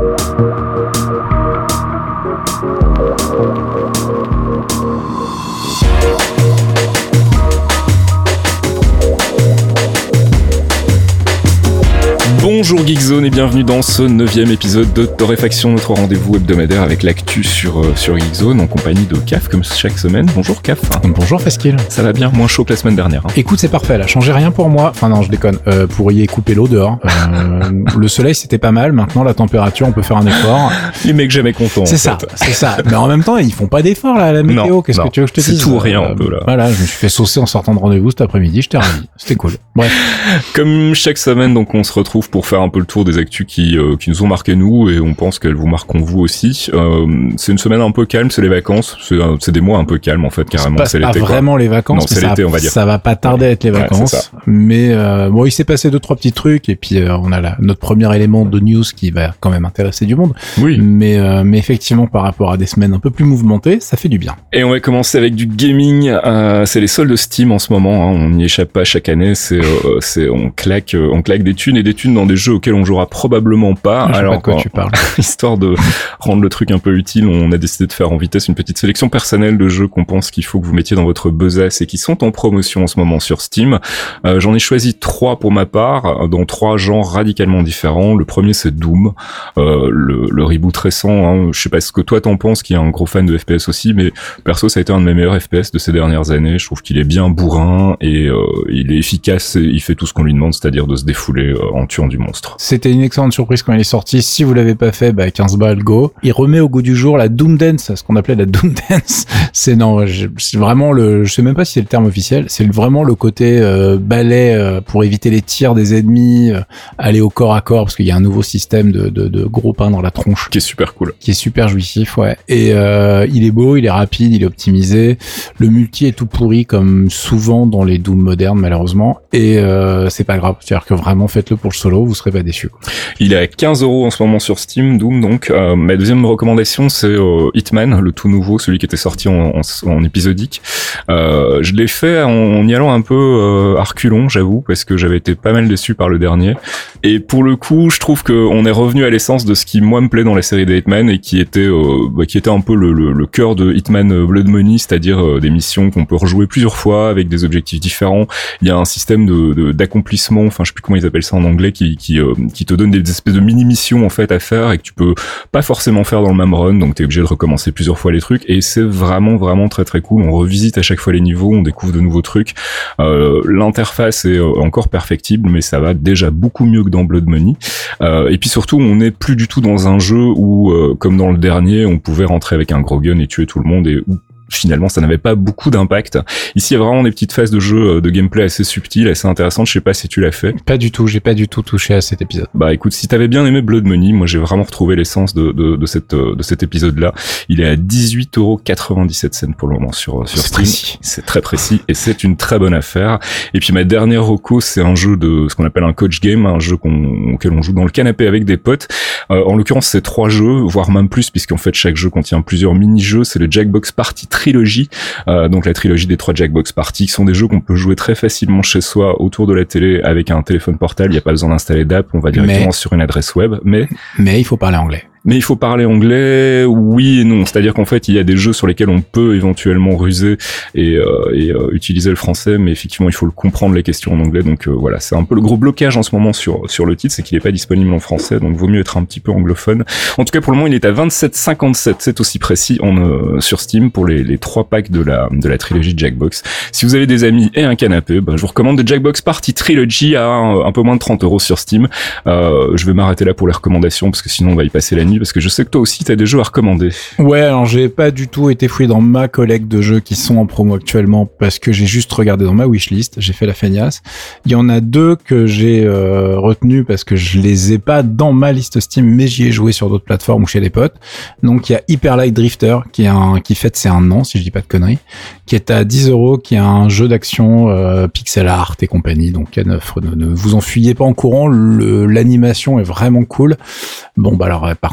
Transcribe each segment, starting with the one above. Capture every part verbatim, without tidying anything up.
Bonjour Geekzone et bienvenue dans ce neuvième épisode de Torréfaction, notre rendez-vous hebdomadaire avec l'actu sur, euh, sur Geekzone en compagnie de Caf comme chaque semaine. Bonjour Caf. Bonjour Faskil. Ça va bien, moins chaud que la semaine dernière. Hein. Écoute, c'est parfait, là, changez rien pour moi. Enfin non, je déconne, euh, pourriez couper l'eau dehors. Euh, le soleil c'était pas mal, maintenant la température, on peut faire un effort. Les mecs jamais contents. C'est ça, fait. c'est ça. Mais en même temps, ils font pas d'efforts là à la météo, non, qu'est-ce non. que tu veux que je te c'est dise? C'est tout ou rien euh, un peu là. Voilà, je me suis fait saucer en sortant de rendez-vous cet après-midi, j'étais ravi. C'était cool. Bref. Comme chaque semaine, donc on se retrouve pour faire un peu le tour des actus qui euh, qui nous ont marqué nous et on pense qu'elles vous marqueront vous aussi. Euh, c'est une semaine un peu calme, c'est les vacances, c'est, euh, c'est des mois un peu calmes en fait carrément. C'est, c'est pas l'été. Pas vraiment les vacances, non, c'est mais l'été, ça, on va dire. Ça va pas tarder à être les vacances. Ouais, mais euh, bon, il s'est passé deux trois petits trucs et puis euh, on a la, notre premier élément de news qui va quand même intéresser du monde. Oui. Mais euh, mais effectivement, par rapport à des semaines un peu plus mouvementées, ça fait du bien. Et on va commencer avec du gaming. Euh, c'est les soldes Steam en ce moment. Hein, on n'y échappe pas chaque année. C'est euh, c'est on claque on claque des thunes et des thunes dans des jeux auxquels on jouera probablement pas. Je sais Alors pas de quoi tu parles. Histoire de rendre le truc un peu utile, on a décidé de faire en vitesse une petite sélection personnelle de jeux qu'on pense qu'il faut que vous mettiez dans votre besace et qui sont en promotion en ce moment sur Steam. Euh, j'en ai choisi trois pour ma part, dans trois genres radicalement différents. Le premier, c'est Doom, euh, le, le reboot récent. Hein. Je sais pas ce que toi t'en penses, qui est un gros fan de F P S aussi, mais perso, ça a été un de mes meilleurs F P S de ces dernières années. Je trouve qu'il est bien bourrin et euh, il est efficace et il fait tout ce qu'on lui demande, c'est-à-dire de se défouler euh, en tuant du monstre. C'était une excellente surprise quand il est sorti. Si vous l'avez pas fait, bah quinze balles, go. Il remet au goût du jour la Doom Dance, ce qu'on appelait la Doom Dance. C'est non, je, c'est vraiment le, je sais même pas si c'est le terme officiel. C'est vraiment le côté euh, balai euh, pour éviter les tirs des ennemis, euh, aller au corps à corps parce qu'il y a un nouveau système de, de, de gros pain dans la tronche qui est super cool, qui est super jouissif, ouais. Et euh, il est beau, il est rapide, il est optimisé. Le multi est tout pourri comme souvent dans les Doom modernes malheureusement. Et euh, c'est pas grave, c'est-à-dire que vraiment faites-le pour le solo, vous serez pas déçus. Il est à quinze euros en ce moment sur Steam, Doom donc. Euh, ma deuxième recommandation c'est euh, Hitman, le tout nouveau, celui qui était sorti en, en, en épisodique. Euh, je l'ai fait en, en y allant un peu euh, à reculons, j'avoue, parce que j'avais été pas mal déçu par le dernier. Et pour le coup, je trouve qu'on est revenu à l'essence de ce qui moi me plaît dans la série des Hitman et qui était euh, bah, qui était un peu le, le, le cœur de Hitman Blood Money, c'est-à-dire euh, des missions qu'on peut rejouer plusieurs fois avec des objectifs différents. Il y a un système de, de d'accomplissement, enfin je sais plus comment ils appellent ça en anglais, qui qui euh, qui te donne des espèces de mini missions en fait à faire et que tu peux pas forcément faire dans le même run, donc t'es obligé de recommencer plusieurs fois les trucs et c'est vraiment vraiment très très cool. On revisite à chaque fois les niveaux, on découvre de nouveaux trucs. Euh, l'interface est encore perfectible, mais ça va déjà beaucoup mieux que dans Blood Money. Euh, et puis surtout, on n'est plus du tout dans un jeu où, euh, comme dans le dernier, on pouvait rentrer avec un gros gun et tuer tout le monde et où finalement ça n'avait pas beaucoup d'impact. Ici il y a vraiment des petites phases de jeu de gameplay assez subtiles, assez intéressantes. Je sais pas si tu l'as fait. Pas du tout, j'ai pas du tout touché à cet épisode. Bah écoute, si t'avais bien aimé Blood Money, moi j'ai vraiment retrouvé l'essence de, de, de cette de cet épisode là. Il est à dix-huit euros quatre-vingt-dix-sept pour le moment sur sur c'est Steam. Précis. C'est très précis et c'est une très bonne affaire. Et puis ma dernière reco, c'est un jeu de ce qu'on appelle un coach game, un jeu qu'on, auquel on joue dans le canapé avec des potes. Euh, en l'occurrence, c'est trois jeux, voire même plus, puisqu'en fait chaque jeu contient plusieurs mini-jeux. C'est le Jackbox Party Trilogy. Euh, donc la trilogie des trois Jackbox Party, qui sont des jeux qu'on peut jouer très facilement chez soi autour de la télé avec un téléphone portable. Il n'y a pas besoin d'installer d'app, on va directement mais, sur une adresse web. Mais mais il faut parler anglais. Mais il faut parler anglais, oui et non. C'est-à-dire qu'en fait, il y a des jeux sur lesquels on peut éventuellement ruser et, euh, et euh, utiliser le français, mais effectivement, il faut le comprendre les questions en anglais. Donc euh, voilà, c'est un peu le gros blocage en ce moment sur sur le titre, c'est qu'il n'est pas disponible en français, donc vaut mieux être un petit peu anglophone. En tout cas, pour le moment, il est à vingt-sept cinquante-sept, c'est aussi précis en euh, sur Steam pour les les trois packs de la de la trilogie Jackbox. Si vous avez des amis et un canapé, bah, je vous recommande The Jackbox Party Trilogy à un, un peu moins de trente euros sur Steam. Euh, je vais m'arrêter là pour les recommandations parce que sinon on va y passer la nuit. Parce que je sais que toi aussi t'as des jeux à recommander. Ouais, alors j'ai pas du tout été fouillé dans ma collecte de jeux qui sont en promo actuellement parce que j'ai juste regardé dans ma wishlist, j'ai fait la feignasse. Il y en a deux que j'ai euh, retenus parce que je les ai pas dans ma liste Steam, mais j'y ai joué sur d'autres plateformes ou chez des potes. Donc il y a Hyper Light Drifter qui est un qui fête c'est un an si je dis pas de conneries, qui est à dix euros, qui est un jeu d'action euh, pixel art et compagnie. Donc ne, ne, ne vous enfuyez pas en courant, le, l'animation est vraiment cool. Bon bah alors par contre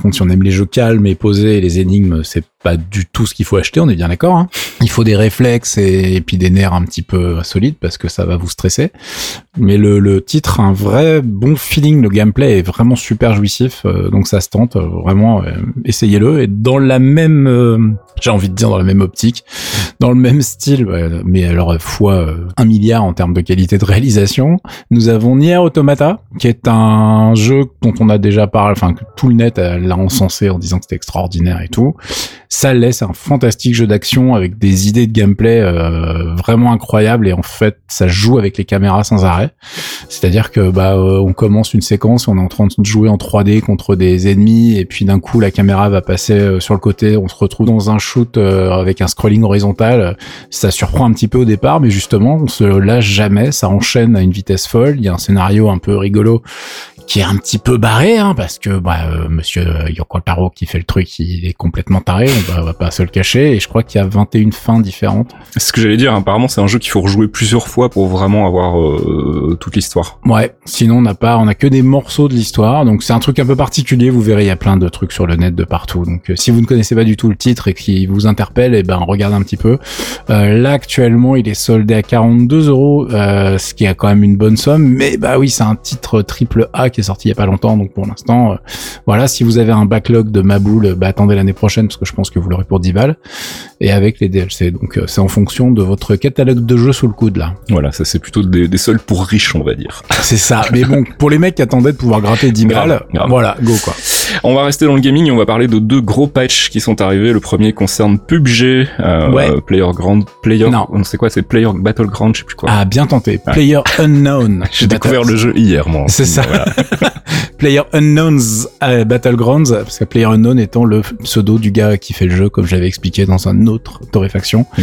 contre, si on aime les jeux calmes et posés, et les énigmes, c'est pas du tout ce qu'il faut acheter, on est bien d'accord, hein. Il faut des réflexes et, et puis des nerfs un petit peu solides parce que ça va vous stresser. Mais le, le titre a un vrai bon feeling, le gameplay est vraiment super jouissif, euh, donc ça se tente, euh, vraiment, euh, essayez-le. Et dans la même, euh, j'ai envie de dire dans la même optique, dans le même style, euh, mais alors fois euh, un milliard en termes de qualité de réalisation, nous avons Nier Automata, qui est un jeu dont on a déjà parlé, enfin que tout le net l'a encensé en disant que c'était extraordinaire et tout. Ça l'est, c'est un fantastique jeu d'action avec des idées de gameplay euh, vraiment incroyables et en fait ça joue avec les caméras sans arrêt. C'est-à-dire que bah euh, on commence une séquence, on est en train de jouer en trois D contre des ennemis et puis d'un coup la caméra va passer euh, sur le côté, on se retrouve dans un shoot euh, avec un scrolling horizontal. Ça surprend un petit peu au départ, mais justement on se lâche jamais, ça enchaîne à une vitesse folle. Il y a un scénario un peu rigolo qui est un petit peu barré, hein, parce que bah euh, Monsieur Yoko Taro qui fait le truc, il est complètement taré, on va, on va pas se le cacher, et je crois qu'il y a vingt et une fins différentes. C'est ce que j'allais dire, apparemment c'est un jeu qu'il faut rejouer plusieurs fois pour vraiment avoir euh, toute l'histoire. Ouais, sinon on n'a pas, on a que des morceaux de l'histoire, donc c'est un truc un peu particulier, vous verrez, il y a plein de trucs sur le net de partout, donc euh, si vous ne connaissez pas du tout le titre et qui vous interpelle, et ben regardez un petit peu. Euh, là actuellement il est soldé à quarante-deux euros, euh, ce qui est quand même une bonne somme, mais bah oui c'est un titre triple A qui est sorti il y a pas longtemps, donc pour l'instant, euh, voilà, si vous avez un backlog de Maboule, bah attendez l'année prochaine parce que je pense que vous l'aurez pour dix balles, et avec les D L C, donc euh, c'est en fonction de votre catalogue de jeux sous le coude là. Voilà, ça c'est plutôt des, des soldes pour riches, on va dire. C'est ça, mais bon, pour les mecs qui attendaient de pouvoir gratter dix balles, voilà, go quoi. On va rester dans le gaming et on va parler de deux gros patchs qui sont arrivés. Le premier concerne P U B G, euh, ouais. Player Ground, Player, non, c'est quoi, c'est Player Battleground, je sais plus quoi. Ah, bien tenté. Ouais. Player Unknown. J'ai découvert le jeu hier, moi. C'est ça. Voilà. Player Unknown's euh, Battlegrounds, parce que Player Unknown étant le pseudo du gars qui fait le jeu, comme j'avais expliqué dans un autre Torréfaction, mmh.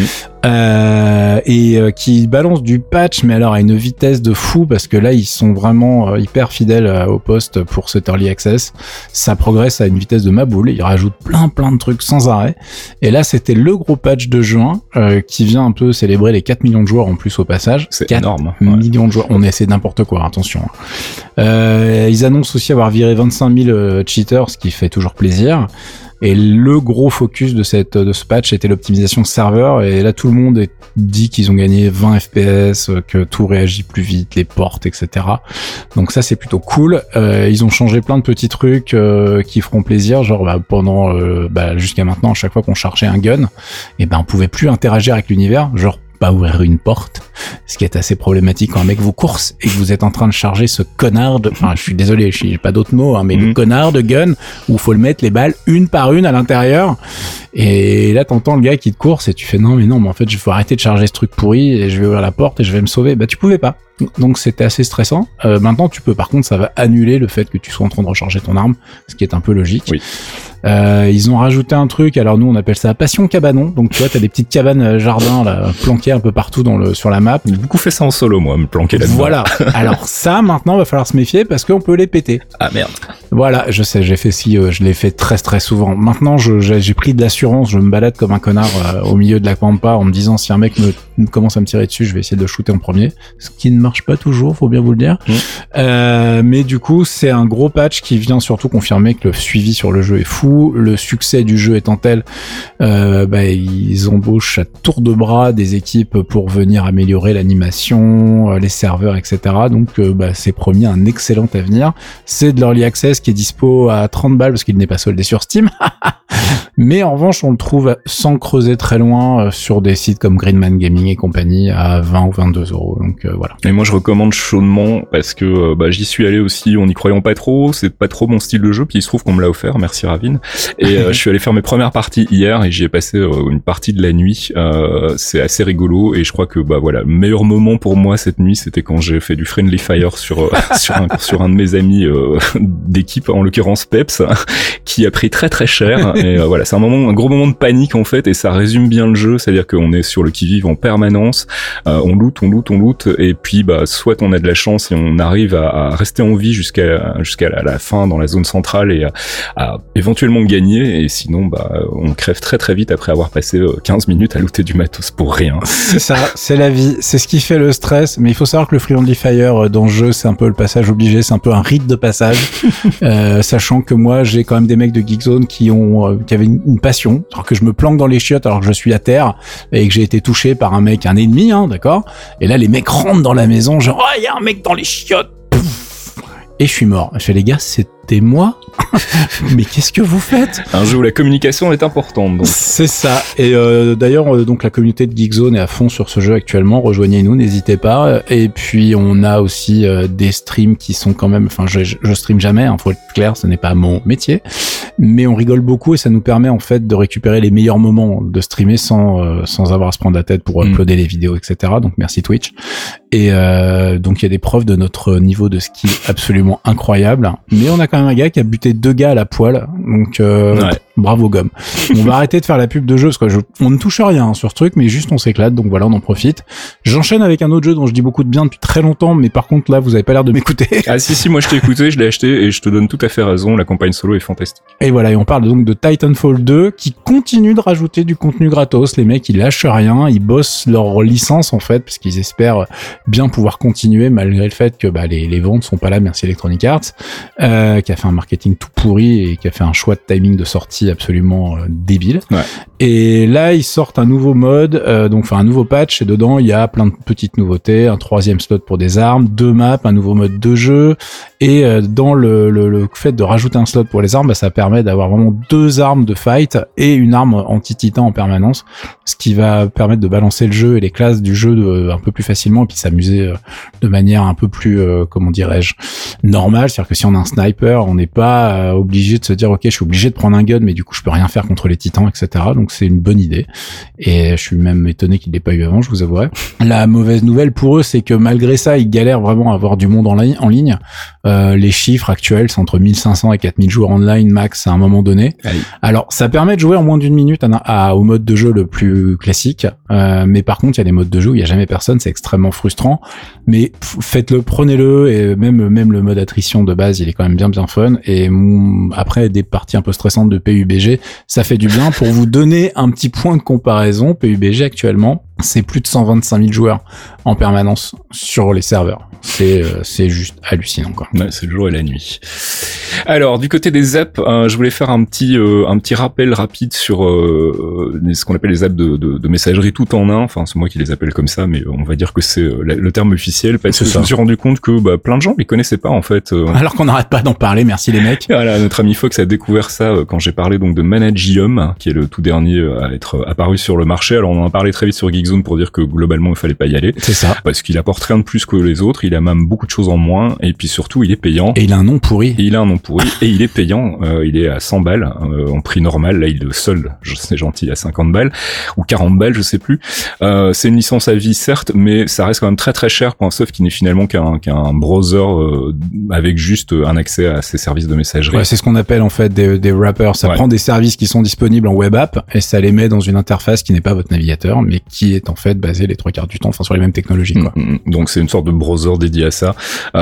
euh, et euh, qui balance du patch, mais alors à une vitesse de fou, parce que là ils sont vraiment euh, hyper fidèles euh, au poste pour cet early access. Ça progresse à une vitesse de ma boule, ils rajoutent plein plein de trucs sans arrêt. Et là c'était le gros patch de juin euh, qui vient un peu célébrer les quatre millions de joueurs en plus au passage. C'est énorme. quatre millions de joueurs, on essaie n'importe quoi, attention. Euh, ils annoncent aussi avoir viré vingt-cinq mille euh, cheaters, ce qui fait toujours plaisir. Et le gros focus de cette de ce patch était l'optimisation serveur, et là tout le monde est, dit qu'ils ont gagné vingt F P S, que tout réagit plus vite, les portes, et cetera. Donc ça c'est plutôt cool. Euh, ils ont changé plein de petits trucs euh, qui feront plaisir, genre bah, pendant euh, bah, jusqu'à maintenant, à chaque fois qu'on chargeait un gun, et ben on pouvait plus interagir avec l'univers, genre pas ouvrir une porte, ce qui est assez problématique quand un mec vous course et que vous êtes en train de charger ce connard de, enfin je suis désolé, je n'ai pas d'autres mots, hein, mais mmh. le connard de gun où faut le mettre les balles une par une à l'intérieur, et là t'entends le gars qui te course et tu fais non mais non mais en fait je faut arrêter de charger ce truc pourri et je vais ouvrir la porte et je vais me sauver. Bah tu pouvais pas, donc c'était assez stressant. Euh, maintenant tu peux, par contre ça va annuler le fait que tu sois en train de recharger ton arme, ce qui est un peu logique. Oui. Euh, ils ont rajouté un truc, alors nous on appelle ça Passion Cabanon, donc tu vois t'as des petites cabanes euh, jardins là planquées un peu partout dans le sur la map. J'ai beaucoup fait ça en solo moi, me planquer là-dedans. Voilà. Alors ça maintenant va falloir se méfier parce qu'on peut les péter. Ah merde. Voilà, je sais, j'ai fait si euh, je l'ai fait très très souvent. Maintenant je j'ai, j'ai pris de l'assurance, je me balade comme un connard euh, au milieu de la pampa en me disant si un mec me, me commence à me tirer dessus, je vais essayer de le shooter en premier, ce qui ne marche pas toujours, faut bien vous le dire. Mmh. Euh, mais du coup, c'est un gros patch qui vient surtout confirmer que le suivi sur le jeu est fou. Le succès du jeu étant tel, euh, bah, ils embauchent à tour de bras des équipes pour venir améliorer l'animation, les serveurs, et cetera. Donc, euh, bah, c'est promis un excellent avenir. C'est de l'early access qui est dispo à trente balles parce qu'il n'est pas soldé sur Steam. Mais en revanche, on le trouve sans creuser très loin sur des sites comme Greenman Gaming et compagnie à vingt ou vingt-deux euros. Donc euh, voilà. Et moi, je recommande chaudement parce que bah, j'y suis allé aussi en n'y croyant pas trop. C'est pas trop mon style de jeu. Puis il se trouve qu'on me l'a offert. Merci Ravine. Et euh, je suis allé faire mes premières parties hier et j'y ai passé euh, une partie de la nuit. Euh, c'est assez rigolo et je crois que bah voilà, le meilleur moment pour moi cette nuit, c'était quand j'ai fait du friendly fire sur euh, sur un sur un de mes amis euh, d'équipe, en l'occurrence Peps, qui a pris très très cher. Et euh, voilà, c'est un moment, un gros moment de panique en fait, et ça résume bien le jeu. C'est-à-dire qu'on est sur le qui-vive en permanence. permanence. Euh, on loot, on loot, on loot, et puis bah soit on a de la chance et on arrive à, à rester en vie jusqu'à jusqu'à la, la fin dans la zone centrale et à, à éventuellement gagner, et sinon bah on crève très très vite après avoir passé quinze minutes à looter du matos pour rien. C'est ça, c'est la vie, c'est ce qui fait le stress, mais il faut savoir que le Friendly Fire dans le jeu, c'est un peu le passage obligé, c'est un peu un rite de passage, euh, sachant que moi j'ai quand même des mecs de Geekzone qui ont euh, qui avaient une, une passion, alors que je me planque dans les chiottes alors que je suis à terre et que j'ai été touché par un mec, un ennemi, hein, d'accord, et là les mecs rentrent dans la maison genre oh il y a un mec dans les chiottes, pouf, et je suis mort. Je fais les gars, c'était moi. Mais qu'est-ce que vous faites? Un jeu où la communication est importante. Donc. C'est ça. Et euh, d'ailleurs, euh, donc la communauté de Geekzone est à fond sur ce jeu actuellement. Rejoignez-nous, n'hésitez pas. Et puis on a aussi euh, des streams qui sont quand même. Enfin, je, je stream jamais. Hein, faut être clair, ce n'est pas mon métier. Mais on rigole beaucoup et ça nous permet en fait de récupérer les meilleurs moments de streamer sans euh, sans avoir à se prendre la tête pour mmh. uploader les vidéos, et cetera. Donc merci Twitch. Et euh, donc il y a des preuves de notre niveau de skill absolument incroyable. Mais on a quand même un gars qui a buté deux gars à la poêle, donc euh, ouais. Bravo gomme. On va arrêter de faire la pub de jeu parce que je, on ne touche rien sur ce truc, mais juste on s'éclate, donc voilà, on en profite. J'enchaîne avec un autre jeu dont je dis beaucoup de bien depuis très longtemps, mais par contre là vous avez pas l'air de m'écouter. Ah si si, moi je t'ai écouté, je l'ai acheté et je te donne tout à fait raison, la campagne solo est fantastique. Et voilà, et on parle donc de Titanfall deux qui continue de rajouter du contenu gratos. Les mecs ils lâchent rien, ils bossent leur licence en fait parce qu'ils espèrent bien pouvoir continuer malgré le fait que bah les, les ventes sont pas là, merci Electronic Arts, euh, qui a fait un marketing tout pourri et qui a fait un choix de timing de sortie absolument euh, débile. Ouais. Et là, ils sortent un nouveau mode, euh, donc enfin un nouveau patch, et dedans il y a plein de petites nouveautés, un troisième slot pour des armes, deux maps, un nouveau mode de jeu, et euh, dans le, le, le fait de rajouter un slot pour les armes, bah, ça permet d'avoir vraiment deux armes de fight et une arme anti-titan en permanence, ce qui va permettre de balancer le jeu et les classes du jeu de, un peu plus facilement, et puis s'amuser euh, de manière un peu plus, euh, comment dirais-je, normale. C'est-à-dire que si on a un sniper, on n'est pas euh, obligé de se dire ok, je suis obligé de prendre un gun, mais du coup je peux rien faire contre les titans, et cetera. Donc c'est une bonne idée, et je suis même étonné qu'il l'ait pas eu avant, je vous avouerai. La mauvaise nouvelle pour eux, c'est que malgré ça, ils galèrent vraiment à avoir du monde en, li- en ligne. Euh, les chiffres actuels, c'est entre mille cinq cents et quatre mille joueurs online max à un moment donné. Allez. Alors ça permet de jouer en moins d'une minute à, à, au mode de jeu le plus classique, euh, mais par contre il y a des modes de jeu où il y a jamais personne, c'est extrêmement frustrant. Mais faites-le, prenez-le, et même même le mode attrition de base, il est quand même bien bien fun. Et mm, après des parties un peu stressantes de P U B G, ça fait du bien. Pour vous donner un petit point de comparaison, P U B G actuellement, c'est plus de cent vingt-cinq mille joueurs en permanence sur les serveurs. C'est euh, c'est juste hallucinant quoi. Ouais, c'est le jour et la nuit. Alors du côté des apps, euh, je voulais faire un petit euh, un petit rappel rapide sur euh, ce qu'on appelle les apps de, de, de messagerie tout en un. Enfin c'est moi qui les appelle comme ça, mais on va dire que c'est euh, le terme officiel parce c'est que ça. Je me suis rendu compte que bah, plein de gens les connaissaient pas en fait. Euh, Alors qu'on n'arrête pas d'en parler, merci les mecs. Voilà, notre ami Fox a découvert ça euh, quand j'ai parlé donc de Managium, hein, qui est le tout dernier à être apparu sur le marché. Alors on en a parlé très vite sur Geekzone pour dire que globalement il fallait pas y aller. C'est ça. Parce qu'il apporte rien de plus que les autres, il a même beaucoup de choses en moins, et puis surtout il est payant. Et il a un nom pourri. Et il a un nom pourri, et il est payant, euh, il est à cent balles, euh, en prix normal, là il est seul, c'est gentil, à cinquante balles, ou quarante balles, je sais plus. Euh, c'est une licence à vie certes, mais ça reste quand même très très cher pour un soft qui n'est finalement qu'un, qu'un browser euh, avec juste un accès à ses services de messagerie. Ouais, c'est ce qu'on appelle en fait des, des wrappers, ça ouais. prend des services qui sont disponibles en web app, et ça les met dans une interface qui n'est pas votre navigateur, mais qui est en fait basée les trois quarts du temps, enfin sur les mêmes technologies quoi. Donc c'est une sorte de browser dédié à ça.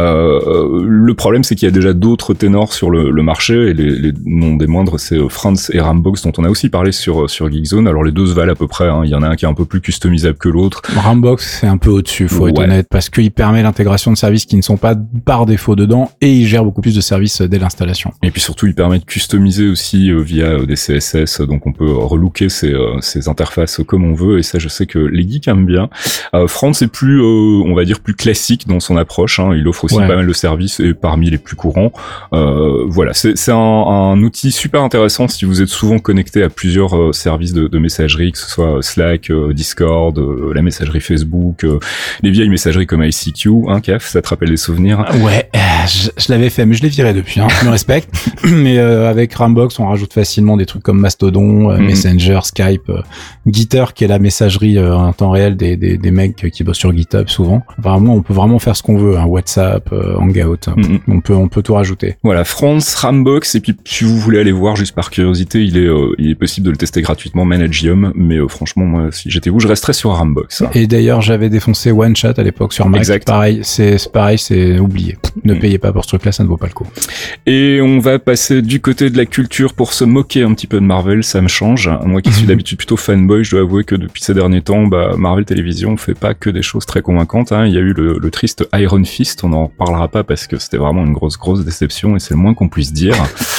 Euh, le problème c'est qu'il y a déjà d'autres ténors sur le, le marché, et les, les noms des moindres c'est France et Rambox dont on a aussi parlé sur sur Geekzone. Alors les deux se valent à peu près, hein. Il y en a un qui est un peu plus customisable que l'autre. Rambox c'est un peu au-dessus, faut ouais. être honnête, parce qu'il permet l'intégration de services qui ne sont pas par défaut dedans, et il gère beaucoup plus de services dès l'installation. Et puis surtout il permet de customiser aussi euh, via euh, des C S S, donc on peut relooker ces, euh, ces interfaces comme on veut, et ça je sais que les geeks aiment bien. Euh, France est plus, euh, on va dire plus classique dans son approche, hein. Il offre aussi ouais. pas mal de services et parmi les plus courants. Euh, voilà, c'est, c'est un, un outil super intéressant si vous êtes souvent connecté à plusieurs euh, services de, de messagerie, que ce soit Slack, euh, Discord, euh, la messagerie Facebook, euh, les vieilles messageries comme I C Q, hein, Caf, ça te rappelle des souvenirs? Ouais, je, je l'avais fait, mais je l'ai viré depuis, hein, je me respecte. Mais euh, avec Rambox, on rajoute facilement des trucs comme Mastodon, euh, mm-hmm. Messenger, Skype, euh, Gitter, qui est la messagerie euh, en temps réel des, des, des mecs qui bossent sur GitHub souvent. Vraiment, on peut vraiment faire ce qu'on veut, hein, WhatsApp, euh, Hangout, mm-hmm. on peut on peut tout rajouter. Voilà, France, Rambox, et puis si vous voulez aller voir juste par curiosité, il est euh, il est possible de le tester gratuitement, Managium, mais euh, franchement, moi, si j'étais vous, je resterais sur Rambox. Hein. Et d'ailleurs, j'avais défoncé OneChat à l'époque sur Mac. Exact. Pareil, c'est, c'est pareil, c'est oublié. Ne mm. payez pas pour ce truc-là, ça ne vaut pas le coup. Et on va passer du côté de la culture pour se moquer un petit peu de Marvel, ça me change. Moi qui suis d'habitude plutôt fanboy, je dois avouer que depuis ces derniers temps, bah, Marvel Télévision fait pas que des choses très convaincantes. Hein. Il y a eu le, le triste Iron Fist, on n'en parlera pas parce que c'était vraiment une grosse grosse déception et c'est le moins qu'on puisse dire.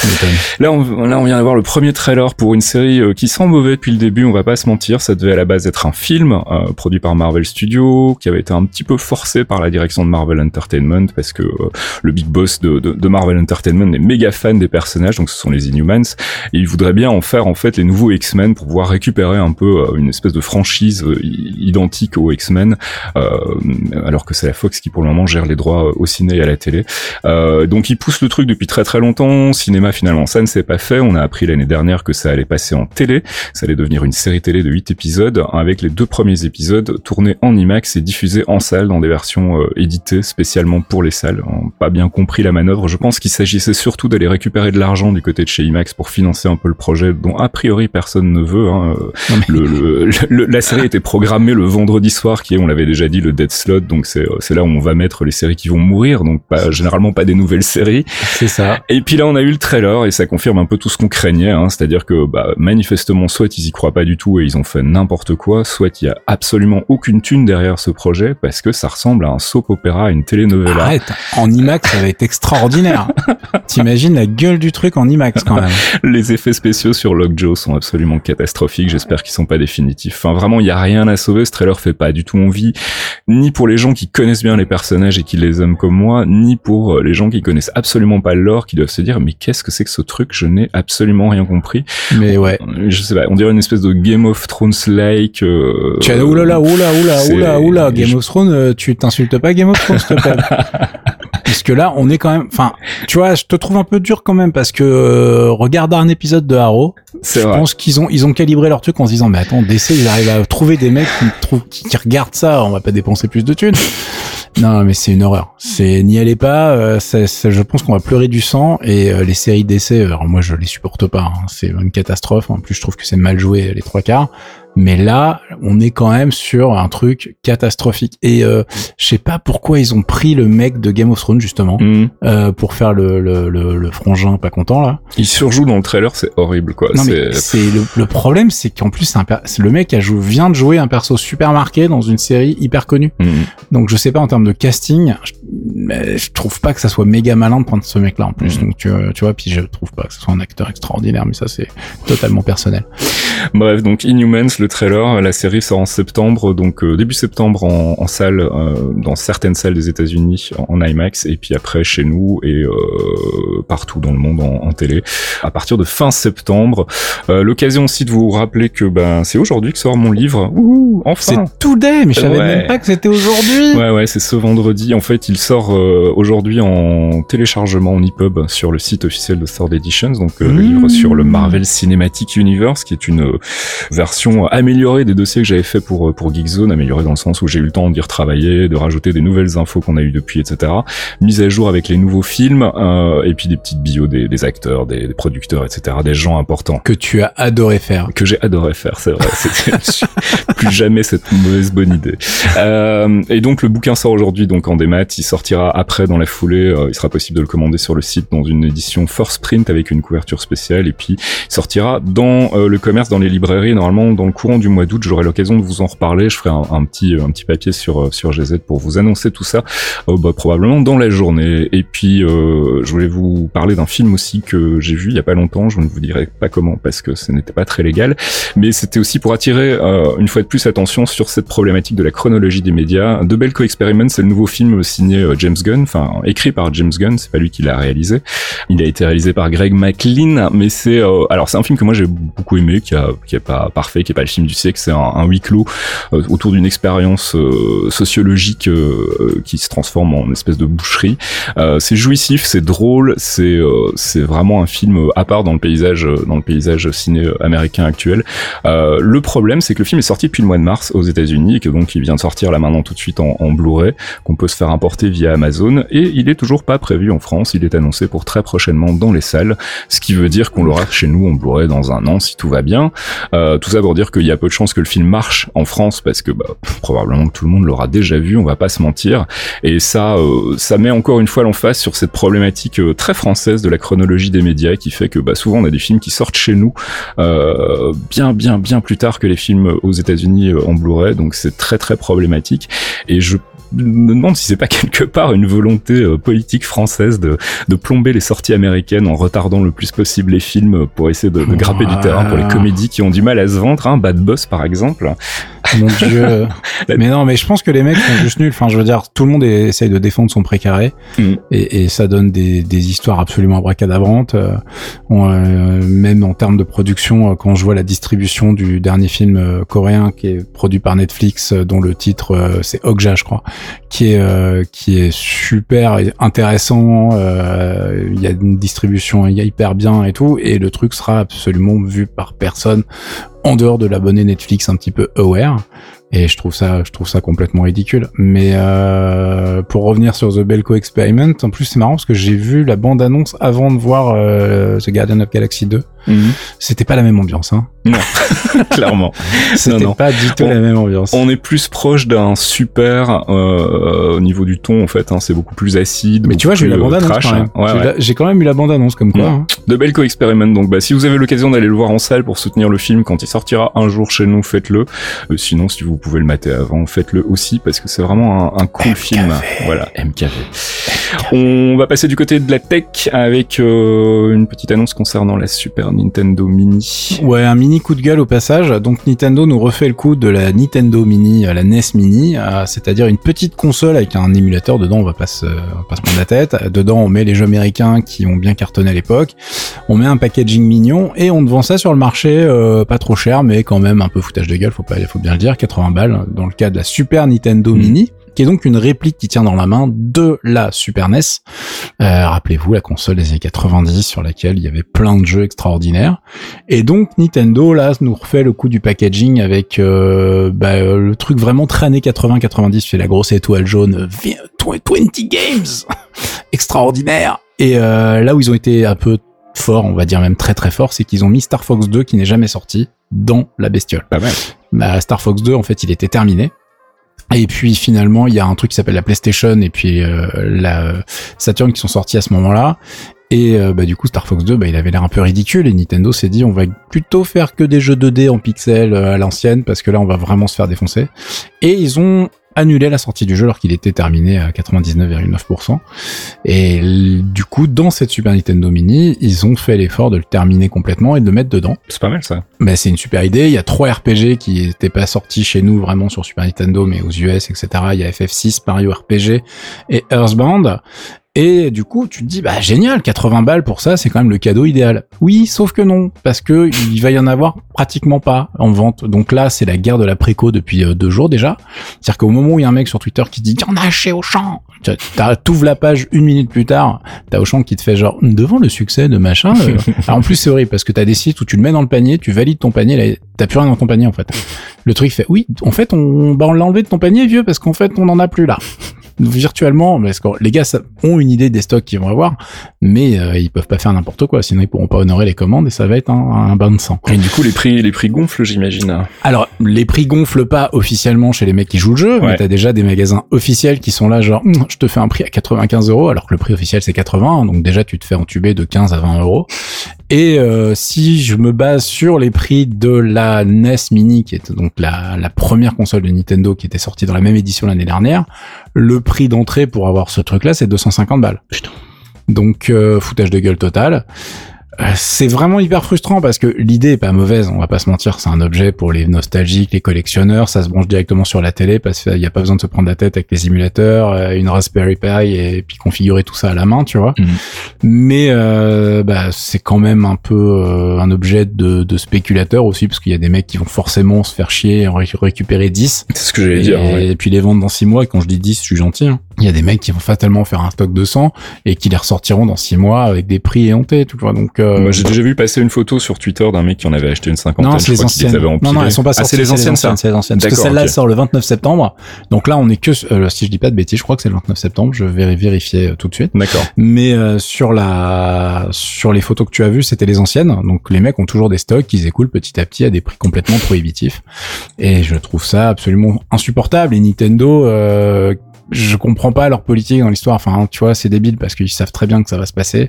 là, on, là, on vient d'avoir le premier trailer pour une série euh, qui sent mauvais depuis le début, on va pas se mentir. Ça devait à la base être un film euh, produit par Marvel Studios, qui avait été un petit peu forcé par la direction de Marvel Entertainment parce que euh, le big boss de, de, de Marvel Entertainment est méga fan des personnages, donc ce sont les Inhumans, et il voudrait bien en faire en fait les nouveaux X-Men pour pouvoir récupérer un peu euh, une espèce de franchise euh, identique aux X-Men, euh, alors que c'est la Fox qui pour le moment gère les droits au ciné et à la télé. Euh, donc il pousse le truc depuis très très longtemps. Cinéma finalement ça ne s'est pas fait. On a appris l'année dernière que ça allait passer en télé, ça allait devenir une série télé de huit épisodes, avec les deux premiers épisodes tournés en IMAX et diffusés en salle dans des versions euh, éditées spécialement pour les salles. On n'a pas bien compris la manœuvre. Je pense qu'il s'agissait surtout d'aller récupérer de l'argent du côté de chez IMAX pour financer un peu le projet dont a priori personne ne veut. Hein. Le, le, le, la série était programmée le vendredi soir, qui est, on l'avait déjà dit, le dead slot. Donc c'est c'est là où on va mettre les séries qui vont mourir. Donc pas généralement pas des nouvelles séries. C'est ça. Et puis là on a eu le trailer et ça confirme un peu tout ce qu'on craignait. Hein. C'est-à-dire que bah, manifestement soit ils y croient pas du tout et ils ont fait n'importe quoi, soit il y a absolument aucune thune derrière ce projet parce que ça ressemble à un soap opéra, à une telenovela. Arrête, en IMAX ça va être extraordinaire. T'imagines la gueule du truc en IMAX quand même. Les effets spéciaux sur Lockjaw sont absolument catastrophiques, j'espère qu'ils sont pas définitifs. Enfin vraiment, il y a rien à sauver, ce trailer fait pas du tout envie, ni pour les gens qui connaissent bien les personnages et qui les aiment comme moi, ni pour les gens qui connaissent absolument pas le lore, qui doivent se dire mais qu'est-ce que c'est que ce truc, je n'ai absolument rien compris. Mais ouais. Je sais pas, on dirait une espèce de Game of Thrones-like. Euh, tu as oulala, oulala, oulala, oulala, oulala, Game je... of Thrones, tu t'insultes pas Game of Thrones, s'il te plaît. Parce que là, on est quand même, enfin, tu vois, je te trouve un peu dur quand même parce que euh, regarde un épisode de Arrow, c'est je vrai. pense qu'ils ont ils ont calibré leur truc en se disant mais attends, D C ils arrivent à trouver des mecs qui trouvent qui, qui regardent ça, on va pas dépenser plus de thunes. Non, mais c'est une horreur. C'est n'y allez pas. Euh, ça, ça, je pense qu'on va pleurer du sang et euh, les séries D C, alors moi je les supporte pas. Hein, c'est une catastrophe. En plus, je trouve que c'est mal joué les trois quarts. Mais là, on est quand même sur un truc catastrophique. Et euh, je sais pas pourquoi ils ont pris le mec de Game of Thrones justement mmh. euh, pour faire le, le, le, le frangin pas content là. Il surjoue dans le trailer, c'est horrible quoi. Non, c'est mais c'est le, le problème, c'est qu'en plus c'est, un per... c'est le mec qui a joué, vient de jouer un perso super marqué dans une série hyper connue. Mmh. Donc je sais pas en termes de casting, je, mais je trouve pas que ça soit méga malin de prendre ce mec-là en plus. Mmh. Donc tu, tu vois, puis je trouve pas que ce soit un acteur extraordinaire, mais ça c'est totalement personnel. Bref, donc Inhumans, le trailer, la série sort en septembre, donc euh, début septembre en, en salle, euh, dans certaines salles des États-Unis en, en IMAX, et puis après chez nous et euh, partout dans le monde en, en télé, à partir de fin septembre. Euh, l'occasion aussi de vous rappeler que ben c'est aujourd'hui que sort mon livre. Ouh, enfin. C'est today, mais je savais ouais. même pas que c'était aujourd'hui. Ouais ouais, c'est ce vendredi. En fait, il sort euh, aujourd'hui en téléchargement en EPUB sur le site officiel de Third Editions, donc euh, mmh. le livre sur le Marvel Cinematic Universe, qui est une euh, version améliorée des dossiers que j'avais fait pour pour Geekzone, améliorée dans le sens où j'ai eu le temps d'y retravailler, de rajouter des nouvelles infos qu'on a eues depuis, et cetera. Mise à jour avec les nouveaux films euh, et puis des petites bios des, des acteurs, des, des producteurs, et cetera. Des gens importants que tu as adoré faire, que j'ai adoré faire, c'est vrai. C'était plus jamais cette mauvaise bonne idée. Euh, et donc le bouquin sort aujourd'hui donc en démat. Il sortira après dans la foulée. Euh, il sera possible de le commander sur le site dans une édition first print avec une couverture spéciale et puis il sortira dans euh, le commerce, dans les librairies normalement dans le courant du mois d'août. J'aurai l'occasion de vous en reparler. Je ferai un, un petit un petit papier sur sur G Z pour vous annoncer tout ça euh, bah, probablement dans la journée. Et puis euh, je voulais vous parler d'un film aussi que j'ai vu il y a pas longtemps. Je ne vous dirai pas comment parce que ce n'était pas très légal, mais c'était aussi pour attirer euh, une fois de plus plus attention sur cette problématique de la chronologie des médias. The Belko Experiment, c'est le nouveau film signé James Gunn, enfin écrit par James Gunn, c'est pas lui qui l'a réalisé. Il a été réalisé par Greg McLean, mais c'est euh, alors c'est un film que moi j'ai beaucoup aimé, qui a qui est pas parfait, qui est pas le film du siècle, c'est un, un huis clos euh, autour d'une expérience euh, sociologique euh, qui se transforme en espèce de boucherie. Euh, c'est jouissif, c'est drôle, c'est euh, c'est vraiment un film à part dans le paysage dans le paysage ciné américain actuel. Euh, le problème, c'est que le film est sorti depuis le mois de mars aux États-Unis et que donc il vient de sortir là maintenant tout de suite en, en Blu-ray, qu'on peut se faire importer via Amazon, et il est toujours pas prévu en France. Il est annoncé pour très prochainement dans les salles, ce qui veut dire qu'on l'aura chez nous en Blu-ray dans un an si tout va bien. Euh, tout ça pour dire qu'il y a peu de chances que le film marche en France parce que bah, probablement que tout le monde l'aura déjà vu, on va pas se mentir. Et ça, euh, ça met encore une fois l'emphase sur cette problématique euh, très française de la chronologie des médias qui fait que bah, souvent on a des films qui sortent chez nous euh, bien bien bien plus tard que les films aux États-Unis euh, en Blu-ray, donc c'est très très problématique. Et je me demande si c'est pas quelque part une volonté euh, politique française de, de plomber les sorties américaines en retardant le plus possible les films pour essayer de, de grapper du terrain pour les comédies qui ont du mal à se vendre, hein, Bad Boss par exemple. Mon Dieu. Mais non, mais je pense que les mecs sont juste nuls. Enfin, je veux dire, tout le monde essaye de défendre son précaré mm. et, et ça donne des, des histoires absolument abracadabrantes. Euh, on, euh, même en termes de production, euh, quand je vois la distribution du dernier film euh, coréen qui est produit par Netflix, euh, dont le titre euh, c'est Okja, je crois, qui est euh, qui est super intéressant. Euh, il y a une distribution hyper bien et tout, et le truc sera absolument vu par personne en dehors de l'abonné Netflix un petit peu aware, et je trouve ça je trouve ça complètement ridicule. Mais euh, pour revenir sur The Belko Experiment, en plus c'est marrant parce que j'ai vu la bande annonce avant de voir euh, The Guardian of Galaxy deux. Mm-hmm. C'était pas la même ambiance, hein. Non, clairement. C'était non, non. pas du tout on, la même ambiance. On est plus proche d'un super euh, au niveau du ton en fait, hein, c'est beaucoup plus acide. Mais tu vois, j'ai eu la bande annonce quand même. Ouais, j'ai, ouais. La, j'ai quand même eu la bande annonce comme quoi. Hein. The Belko Experiment. Donc, bah, si vous avez l'occasion d'aller le voir en salle pour soutenir le film quand il sortira un jour chez nous, faites-le. Euh, sinon, si vous pouvez le mater avant, faites-le aussi parce que c'est vraiment un, un cool M K V. film. Voilà, M K V. M K V. On va passer du côté de la tech avec euh, une petite annonce concernant la Super Nintendo Mini. Ouais, un mini coup de gueule au passage. Donc Nintendo nous refait le coup de la Nintendo Mini, la N E S Mini, euh, c'est-à-dire une petite console avec un émulateur dedans. On va pas se, on va pas se prendre la tête. Dedans, on met les jeux américains qui ont bien cartonné à l'époque. On met un packaging mignon et on te vend ça sur le marché, euh, pas trop cher, mais quand même un peu foutage de gueule. Faut pas, faut bien le dire, quatre-vingts balles dans le cas de la Super Nintendo mmh. Mini, qui est donc une réplique qui tient dans la main de la Super N E S. Euh, rappelez-vous, la console des années quatre-vingt-dix sur laquelle il y avait plein de jeux extraordinaires. Et donc Nintendo, là, nous refait le coup du packaging avec euh, bah, euh, le truc vraiment très années quatre-vingts quatre-vingt-dix, fait la grosse étoile jaune, vingt games extraordinaire. Et euh, là où ils ont été un peu forts, on va dire même très très forts, c'est qu'ils ont mis Star Fox deux qui n'est jamais sorti dans la bestiole. Pas mal. Bah, Star Fox deux, en fait, il était terminé. Et puis finalement, il y a un truc qui s'appelle la PlayStation et puis euh, la Saturn qui sont sortis à ce moment-là. Et euh, bah du coup, Star Fox deux, bah il avait l'air un peu ridicule et Nintendo s'est dit on va plutôt faire que des jeux deux D en pixels euh, à l'ancienne parce que là on va vraiment se faire défoncer. Et ils ont annulé la sortie du jeu alors qu'il était terminé à quatre-vingt-dix-neuf virgule neuf pour cent. Et du coup, dans cette Super Nintendo Mini, ils ont fait l'effort de le terminer complètement et de le mettre dedans. C'est pas mal ça. Mais c'est une super idée. Il y a trois R P G qui étaient pas sortis chez nous vraiment sur Super Nintendo, mais aux U S, et cetera. Il y a F F six, Mario R P G et Earthbound. Et du coup, tu te dis, bah génial, quatre-vingts balles pour ça, c'est quand même le cadeau idéal. Oui, sauf que non, parce que il va y en avoir pratiquement pas en vente. Donc là, c'est la guerre de la préco depuis euh, deux jours déjà. C'est-à-dire qu'au moment où il y a un mec sur Twitter qui dit, il y en a chez Auchan, t'ouvres la page une minute plus tard, t'as Auchan qui te fait genre, devant le succès de machin. Euh... Alors en plus, c'est horrible parce que t'as des sites où tu le mets dans le panier, tu valides ton panier, là, t'as plus rien dans ton panier en fait. Le truc fait, oui, en fait, on, bah, on l'a enlevé de ton panier, vieux, parce qu'en fait, on en a plus là. Virtuellement, parce que les gars ont une idée des stocks qu'ils vont avoir, mais euh, ils peuvent pas faire n'importe quoi, sinon ils pourront pas honorer les commandes et ça va être un, un bain de sang. Et du coup, les prix, les prix gonflent, j'imagine. Alors, les prix gonflent pas officiellement chez les mecs qui jouent le jeu, ouais. Mais t'as déjà des magasins officiels qui sont là, genre, hm, je te fais un prix à quatre-vingt-quinze euros, alors que le prix officiel c'est quatre-vingts, donc déjà tu te fais entuber de quinze à vingt euros. Et euh, si je me base sur les prix de la N E S Mini, qui est donc la, la première console de Nintendo qui était sortie dans la même édition l'année dernière, le prix d'entrée pour avoir ce truc-là, c'est deux cent cinquante balles. Putain. Donc, euh, foutage de gueule total. C'est vraiment hyper frustrant parce que l'idée est pas mauvaise, on va pas se mentir, c'est un objet pour les nostalgiques, les collectionneurs, ça se branche directement sur la télé parce qu'il y a pas besoin de se prendre la tête avec les émulateurs, une Raspberry Pi et puis configurer tout ça à la main, tu vois. Mmh. Mais euh, bah c'est quand même un peu euh, un objet de, de spéculateur aussi parce qu'il y a des mecs qui vont forcément se faire chier et en ré- récupérer dix. C'est ce que j'allais et, dire. Ouais. Et puis les vendre dans six mois. Et quand je dis dix, je suis gentil. Hein. Il y a des mecs qui vont fatalement faire un stock de cent et qui les ressortiront dans six mois avec des prix éhontés, tu vois. Donc euh... moi j'ai déjà vu passer une photo sur Twitter d'un mec qui en avait acheté une cinquantaine. Non, c'est les anciennes. Non, non, elles sont pas sorties. Ah, c'est les anciennes, ça. C'est les anciennes. Parce que celle-là okay. sort le vingt-neuf septembre. Donc là, on est que euh, si je dis pas de bêtises, je crois que c'est le vingt-neuf septembre. Je vais vérifier euh, tout de suite. D'accord. Mais euh, sur la sur les photos que tu as vues, c'était les anciennes. Donc les mecs ont toujours des stocks qu'ils écoulent petit à petit à des prix complètement prohibitifs. Et je trouve ça absolument insupportable. Et Nintendo. Euh, je comprends pas leur politique dans l'histoire. Enfin, tu vois, c'est débile parce qu'ils savent très bien que ça va se passer.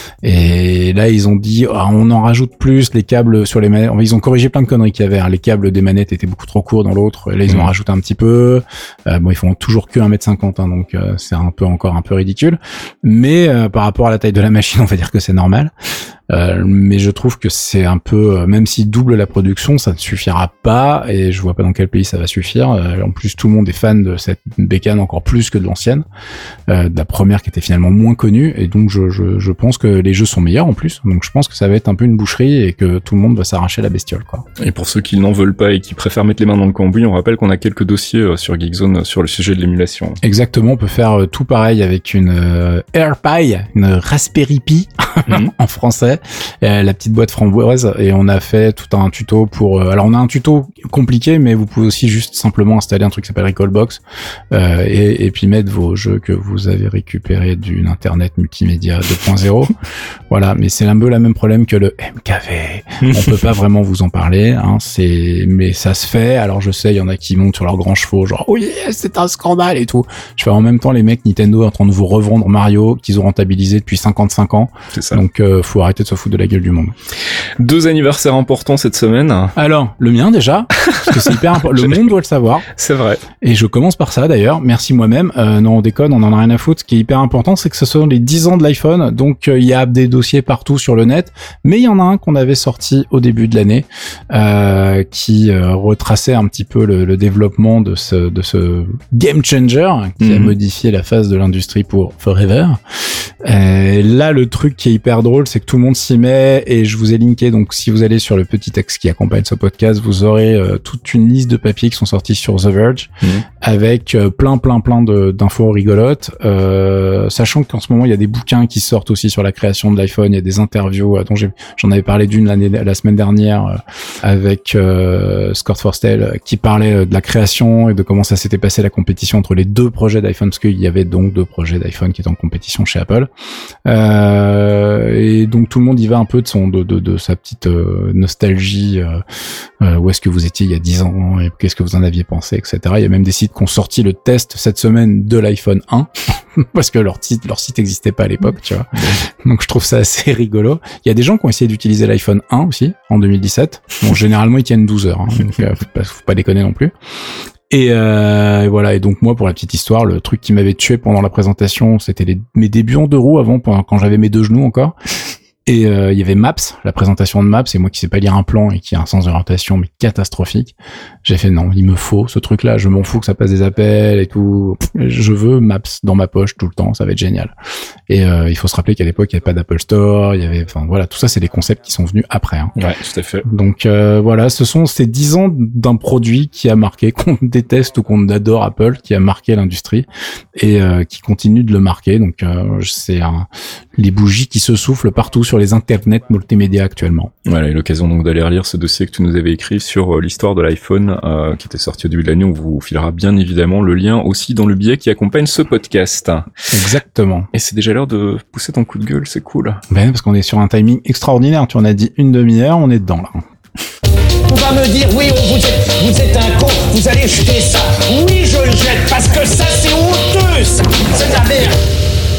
Et là, ils ont dit, oh, on en rajoute plus, les câbles sur les manettes. Ils ont corrigé plein de conneries qu'il y avait. Hein. Les câbles des manettes étaient beaucoup trop courts dans l'autre. Là, ils mmh. ont rajouté un petit peu. Euh, bon, ils font toujours que un mètre cinquante, hein, donc euh, c'est un peu encore un peu ridicule. Mais euh, par rapport à la taille de la machine, on va dire que c'est normal. Euh, mais je trouve que c'est un peu, euh, même s'il double la production, ça ne suffira pas, et je vois pas dans quel pays ça va suffire. Euh, en plus, tout le monde est fan de cette bécane encore plus que de l'ancienne, euh, de la première qui était finalement moins connue, et donc je, je, je pense que les jeux sont meilleurs en plus. Donc je pense que ça va être un peu une boucherie et que tout le monde va s'arracher la bestiole, quoi. Et pour ceux qui n'en veulent pas et qui préfèrent mettre les mains dans le cambouis, on rappelle qu'on a quelques dossiers sur Geekzone sur le sujet de l'émulation. Exactement, on peut faire tout pareil avec une euh, AirPi, une Raspberry Pi mmh. en français. Euh, la petite boîte framboise, et on a fait tout un tuto pour euh, alors on a un tuto compliqué, mais vous pouvez aussi juste simplement installer un truc qui s'appelle Recalbox euh, et, et puis mettre vos jeux que vous avez récupérés d'une internet multimédia deux point zéro. Voilà, mais c'est un peu le même problème que le M K V. On peut pas vraiment vous en parler, hein, c'est mais ça se fait. Alors je sais, il y en a qui montent sur leurs grands chevaux, genre oui, c'est un scandale et tout. Je fais en même temps les mecs Nintendo en train de vous revendre Mario qu'ils ont rentabilisé depuis cinquante-cinq ans. C'est ça. Donc euh, faut arrêter de se foutre de la gueule du monde. Deux anniversaires importants cette semaine. Alors, le mien déjà, parce que c'est hyper important. Le monde doit le savoir. C'est vrai. Et je commence par ça d'ailleurs. Merci moi-même. Euh, non, on déconne, on en a rien à foutre. Ce qui est hyper important, c'est que ce sont les dix ans de l'iPhone. Donc, il euh, y a des dossiers partout sur le net. Mais il y en a un qu'on avait sorti au début de l'année, euh, qui euh, retraçait un petit peu le, le développement de ce, de ce game changer qui mmh. a modifié la face de l'industrie pour forever. Et là, le truc qui est hyper drôle, c'est que tout le monde s'y met, et je vous ai linké, donc si vous allez sur le petit texte qui accompagne ce podcast, vous aurez euh, toute une liste de papiers qui sont sortis sur The Verge, mmh. avec euh, plein plein plein de, d'infos rigolotes, euh, sachant qu'en ce moment il y a des bouquins qui sortent aussi sur la création de l'iPhone, il y a des interviews, euh, dont j'ai, j'en avais parlé d'une l'année, la semaine dernière euh, avec euh, Scott Forstall, euh, qui parlait euh, de la création et de comment ça s'était passé la compétition entre les deux projets d'iPhone, parce qu'il y avait donc deux projets d'iPhone qui étaient en compétition chez Apple, euh, et donc tout le monde y va un peu de son de de, de sa petite euh, nostalgie, euh, euh, où est-ce que vous étiez il y a dix ans et qu'est-ce que vous en aviez pensé, et cetera. Il y a même des sites qui ont sorti le test cette semaine de l'iPhone un parce que leur site leur site n'existait pas à l'époque, tu vois. Donc je trouve ça assez rigolo. Il y a des gens qui ont essayé d'utiliser l'iPhone un aussi en deux mille dix-sept. Bon, généralement ils tiennent douze heures, hein, donc euh, faut pas, faut pas déconner non plus. Et, euh, et voilà. Et donc moi, pour la petite histoire, le truc qui m'avait tué pendant la présentation, c'était les, mes débuts en deux roues avant, pendant, quand j'avais mes deux genoux encore. Et euh, il y avait Maps, la présentation de Maps, et moi qui sais pas lire un plan et qui a un sens d'orientation mais catastrophique, j'ai fait non, il me faut ce truc-là, je m'en fous que ça passe des appels et tout, je veux Maps dans ma poche tout le temps, ça va être génial. Et euh, il faut se rappeler qu'à l'époque il y avait pas d'Apple Store, il y avait, enfin voilà, tout ça c'est des concepts qui sont venus après. Hein. Ouais, tout à fait. Donc euh, voilà, ce sont ces dix ans d'un produit qui a marqué, qu'on déteste ou qu'on adore Apple, qui a marqué l'industrie et euh, qui continue de le marquer. Donc euh, c'est un, les bougies qui se soufflent partout sur les internets multimédia actuellement. Voilà, et l'occasion donc d'aller relire ce dossier que tu nous avais écrit sur euh, l'histoire de l'iPhone, euh, qui était sorti au début de l'année. On vous filera bien évidemment le lien aussi dans le billet qui accompagne ce podcast. Exactement. Et c'est déjà l'heure de pousser ton coup de gueule, c'est cool. Ben, parce qu'on est sur un timing extraordinaire. Tu en as dit une demi-heure, on est dedans là. On va me dire, oui, vous êtes, vous êtes un con, vous allez jeter ça. Oui, je le jette, parce que ça, c'est honteux, ça. C'est de la merde.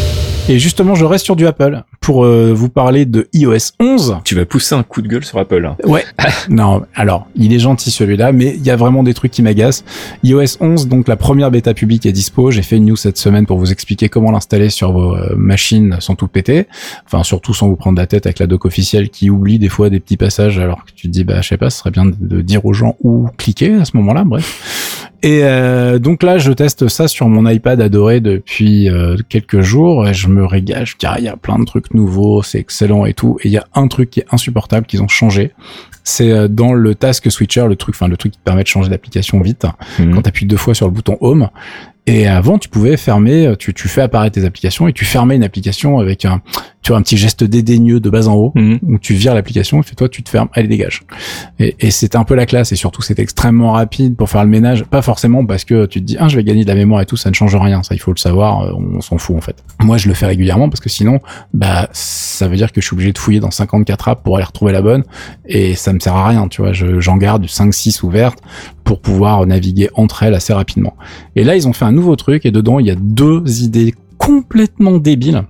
Et justement, je reste sur du Apple pour euh, vous parler de i O S onze. Tu vas pousser un coup de gueule sur Apple. Ouais. Non, alors, il est gentil celui-là, mais il y a vraiment des trucs qui m'agacent. i O S onze, donc la première bêta publique est dispo. J'ai fait une news cette semaine pour vous expliquer comment l'installer sur vos euh, machines sans tout péter. Enfin, surtout sans vous prendre la tête avec la doc officielle qui oublie des fois des petits passages alors que tu te dis, bah, je sais pas, ce serait bien de, de dire aux gens où cliquer à ce moment-là, bref. Et euh, donc là, je teste ça sur mon iPad adoré depuis euh, quelques jours et je me régale. Je dis, ah, il y a plein de trucs nouveaux, c'est excellent et tout. Et il y a un truc qui est insupportable qu'ils ont changé. C'est euh, dans le task switcher, le truc, enfin le truc qui te permet de changer d'application vite. Mmh. Quand tu appuies deux fois sur le bouton Home. Et avant, tu pouvais fermer, tu, tu fais apparaître tes applications et tu fermais une application avec un, tu vois, un petit geste dédaigneux de bas en haut, mmh. où tu vires l'application et fait toi, tu te fermes, allez, dégage. Et, et c'était un peu la classe et surtout, c'était extrêmement rapide pour faire le ménage. Pas forcément parce que tu te dis, ah, je vais gagner de la mémoire et tout, ça ne change rien. Ça, il faut le savoir, on, on s'en fout, en fait. Moi, je le fais régulièrement parce que sinon, bah, ça veut dire que je suis obligé de fouiller dans cinquante-quatre apps pour aller retrouver la bonne et ça me sert à rien, tu vois. Je, j'en garde cinq six ouvertes pour pouvoir naviguer entre elles assez rapidement. Et là, ils ont fait un nouveau truc et dedans, il y a deux idées complètement débiles.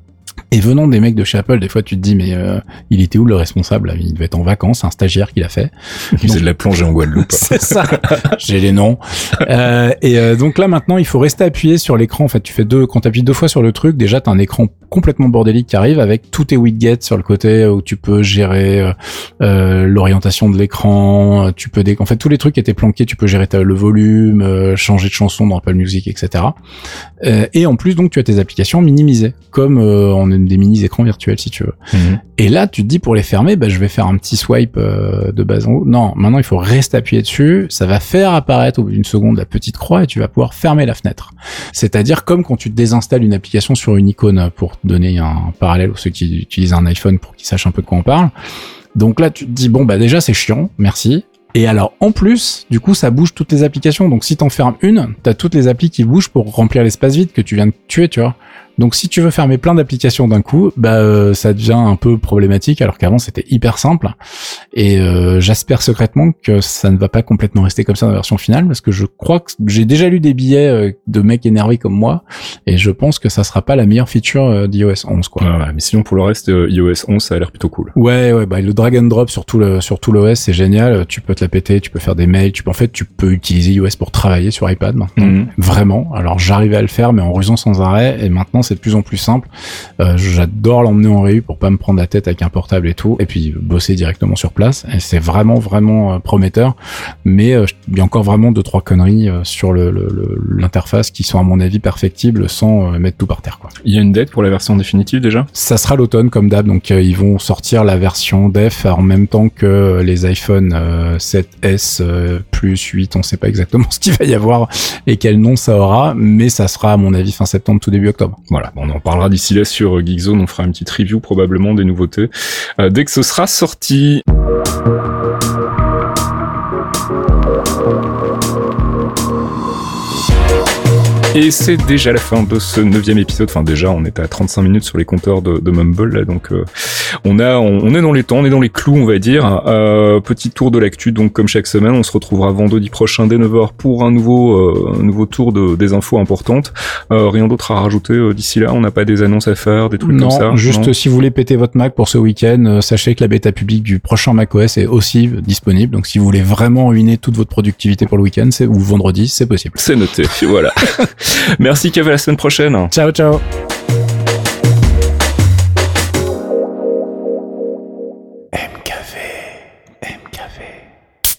Et venant des mecs de chez Apple, des fois tu te dis mais euh, il était où le responsable? Il devait être en vacances, un stagiaire qui l'a fait. Il faisait de la plongée en Guadeloupe. C'est ça. J'ai les noms. Euh, et euh, donc là maintenant il faut rester appuyé sur l'écran. En fait, tu fais deux, quand tu appuies deux fois sur le truc, déjà t'as un écran complètement bordélique qui arrive avec tous tes widgets sur le côté où tu peux gérer euh, euh, l'orientation de l'écran. Tu peux dé... en fait tous les trucs étaient planqués. Tu peux gérer ta, le volume, euh, changer de chanson dans Apple Music, et cetera. Euh, et en plus donc tu as tes applications minimisées comme euh, en des mini écrans virtuels si tu veux. Mmh. Et là tu te dis pour les fermer, bah je vais faire un petit swipe euh, de bas en haut. Non, maintenant il faut rester appuyé dessus, ça va faire apparaître au bout d'une seconde la petite croix et tu vas pouvoir fermer la fenêtre. C'est-à-dire comme quand tu désinstalles une application sur une icône, pour donner un parallèle aux ceux qui utilisent un iPhone pour qu'ils sachent un peu de quoi on parle. Donc là tu te dis bon bah déjà c'est chiant, merci. Et alors, en plus, du coup, ça bouge toutes les applications. Donc, si t'en fermes une, t'as toutes les applis qui bougent pour remplir l'espace vide que tu viens de tuer, tu vois. Donc, si tu veux fermer plein d'applications d'un coup, bah, euh, ça devient un peu problématique, alors qu'avant, c'était hyper simple. Et euh, j'espère secrètement que ça ne va pas complètement rester comme ça dans la version finale, parce que je crois que j'ai déjà lu des billets euh, de mecs énervés comme moi, et je pense que ça sera pas la meilleure feature euh, d'i O S onze, quoi. Ouais, ouais, mais sinon, pour le reste, euh, i O S onze, ça a l'air plutôt cool. Ouais, ouais, bah, le drag and drop sur tout le, sur tout l'O S, c'est génial. Tu peux te la péter, tu peux faire des mails, tu peux, en fait, tu peux utiliser iOS pour travailler sur iPad maintenant. Mmh. Vraiment. Alors, j'arrivais à le faire, mais en rusant sans arrêt, et maintenant, c'est de plus en plus simple. Euh, j'adore l'emmener en réu pour pas me prendre la tête avec un portable et tout, et puis bosser directement sur place. Et c'est vraiment, vraiment euh, prometteur. Mais euh, il y a encore vraiment deux, trois conneries euh, sur le, le, le, l'interface qui sont, à mon avis, perfectibles sans euh, mettre tout par terre, quoi. Il y a une date pour la version définitive déjà? Ça sera l'automne, comme d'hab. Donc, euh, ils vont sortir la version def en même temps que les iPhone euh, sept S euh, plus huit. On sait pas exactement ce qu'il va y avoir et quel nom ça aura, mais ça sera, à mon avis, fin septembre, tout début octobre. Voilà, bon, on en parlera d'ici là sur Geekzone, on fera une petite review probablement des nouveautés euh, dès que ce sera sorti. Et c'est déjà la fin de ce neuvième épisode. Enfin, déjà, on est à trente-cinq minutes sur les compteurs de, de Mumble, là, donc euh, on a, on, on est dans les temps, on est dans les clous, on va dire. Euh, petit tour de l'actu, donc comme chaque semaine, on se retrouvera vendredi prochain dès neuf heures pour un nouveau, euh, un nouveau tour de des infos importantes. Euh, rien d'autre à rajouter euh, d'ici là. On n'a pas des annonces à faire, des trucs non, comme ça. Juste non, si vous voulez péter votre Mac pour ce week-end, euh, sachez que la bêta publique du prochain macOS est aussi disponible. Donc si vous voulez vraiment ruiner toute votre productivité pour le week-end, c'est ou vendredi, c'est possible. C'est noté. Voilà. Merci, Kev, à la semaine prochaine. Ciao, ciao. M K V, M K V.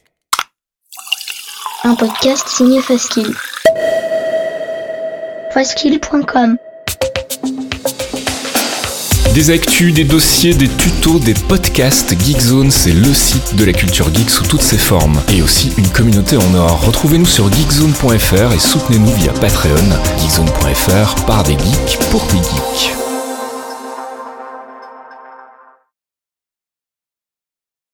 Un podcast signé Faskill. Faskill point com. Des actus, des dossiers, des tutos, des podcasts, Geekzone, c'est le site de la culture geek sous toutes ses formes. Et aussi une communauté en or. Retrouvez-nous sur geekzone point f r et soutenez-nous via Patreon. geekzone point f r, par des geeks, pour des geeks.